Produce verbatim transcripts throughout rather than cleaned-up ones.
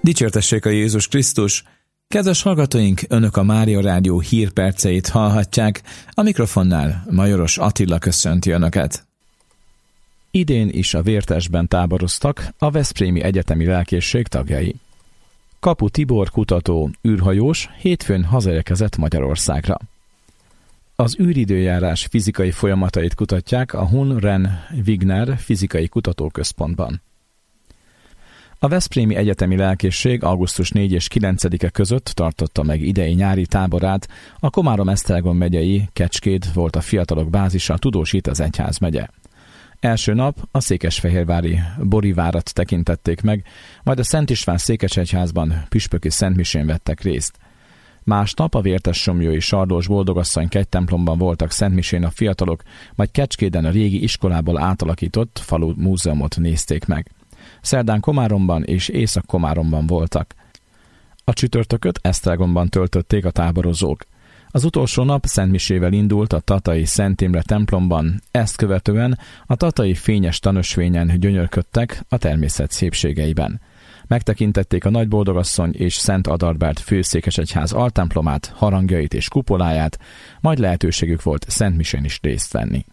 Dicsértessék a Jézus Krisztus! Kedves hallgatóink, Önök a Mária Rádió hírperceit hallhatják, a mikrofonnál Majoros Attila köszönti Önöket. Idén is a Vértesben táboroztak a Veszprémi Egyetemi Lelkészség tagjai. Kapu Tibor kutató, űrhajós hétfőn hazaérkezett Magyarországra. Az űridőjárás fizikai folyamatait kutatják a Hun-Ren-Wigner Fizikai Kutatóközpontban. A Veszprémi Egyetemi Lelkészség augusztus negyedike és kilencedike között tartotta meg idei nyári táborát, a Komárom-Esztergom megyei Kecskét volt a fiatalok bázisa, Tudósít az egyházmegye. Első nap a székesfehérvári Borivárat tekintették meg, majd a Szent István székesegyházban püspöki szentmisén vettek részt. Másnap a Vértes-Somlyói Sardós Boldogasszony kegytemplomban voltak szentmisén a fiatalok, majd Kecskéden a régi iskolából átalakított falu múzeumot nézték meg. Szerdán Komáromban és Észak-Komáromban voltak. A csütörtököt Esztergomban töltötték a táborozók. Az utolsó nap szentmisével indult a tatai Szent Imre templomban, ezt követően a tatai fényes tanösvényen gyönyörködtek a természet szépségeiben. Megtekintették a Nagyboldogasszony és Szent Adalbert főszékesegyház altemplomát, harangjait és kupoláját, majd lehetőségük volt szentmisén is részt venni.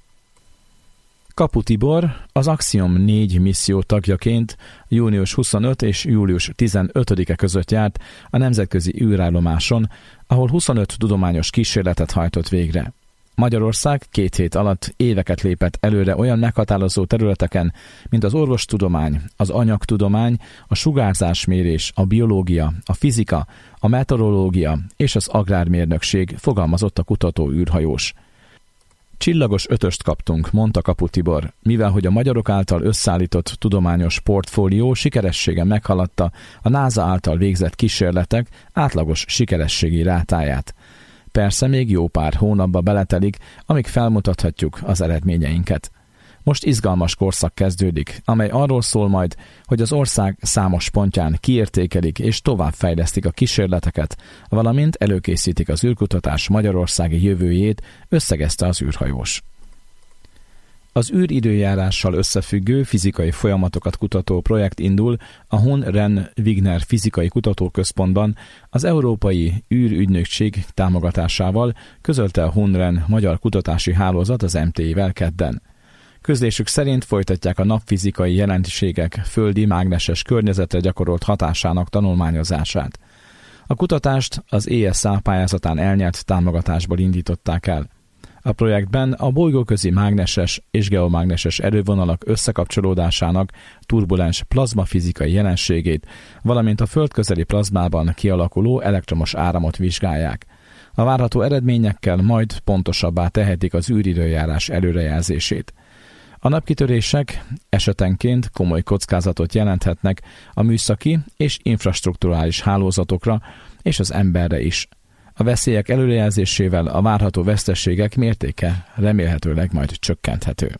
Kapu Tibor az Axiom négy misszió tagjaként június huszonötödike és július tizenötödike között járt a nemzetközi űrállomáson, ahol huszonöt tudományos kísérletet hajtott végre. Magyarország két hét alatt éveket lépett előre olyan meghatározó területeken, mint az orvostudomány, az anyagtudomány, a sugárzásmérés, a biológia, a fizika, a meteorológia és az agrármérnökség, fogalmazott a kutató űrhajós. Csillagos ötöst kaptunk, mondta Kapu Tibor, mivel hogy a magyarok által összeállított tudományos portfólió sikeressége meghaladta a NASA által végzett kísérletek átlagos sikerességi rátáját. Persze még jó pár hónapba beletelik, amíg felmutathatjuk az eredményeinket. Most izgalmas korszak kezdődik, amely arról szól majd, hogy az ország számos pontján kiértékelik és továbbfejlesztik a kísérleteket, valamint előkészítik az űrkutatás magyarországi jövőjét, összegezte az űrhajós. Az űridőjárással összefüggő fizikai folyamatokat kutató projekt indul a Hun-Ren-Wigner Fizikai Kutatóközpontban az Európai űrügynökség támogatásával, közölte a Hun-Ren Magyar Kutatási Hálózat az em té i-vel kedden. Közlésük szerint folytatják a napfizikai jelenségek földi mágneses környezetre gyakorolt hatásának tanulmányozását. A kutatást az é es á pályázatán elnyert támogatásból indították el. A projektben a bolygóközi mágneses és geomágneses erővonalak összekapcsolódásának turbulens plazmafizikai jelenségét, valamint a földközeli plazmában kialakuló elektromos áramot vizsgálják. A várható eredményekkel majd pontosabbá tehetik az űridőjárás előrejelzését. A napkitörések esetenként komoly kockázatot jelenthetnek a műszaki és infrastrukturális hálózatokra és az emberre is. A veszélyek előrejelzésével a várható veszteségek mértéke remélhetőleg majd csökkenthető.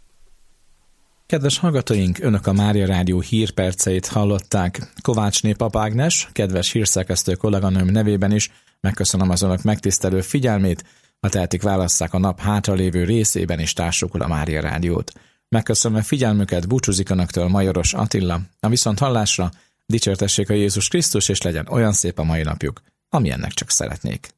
Kedves hallgatóink, Önök a Mária Rádió hírperceit hallották. Kovácsné Pap Ágnes, kedves hírszerkesztő kolléganőm nevében is megköszönöm az Önök megtisztelő figyelmét. Ha tehetik, válasszák a nap hátralévő részében is társukul a Mária Rádiót. Megköszönöm a figyelmüket, búcsúzik Önöktől Majoros Attila. A viszont hallásra, dicsértessék a Jézus Krisztus, és legyen olyan szép a mai napjuk, amilyennek csak szeretnék.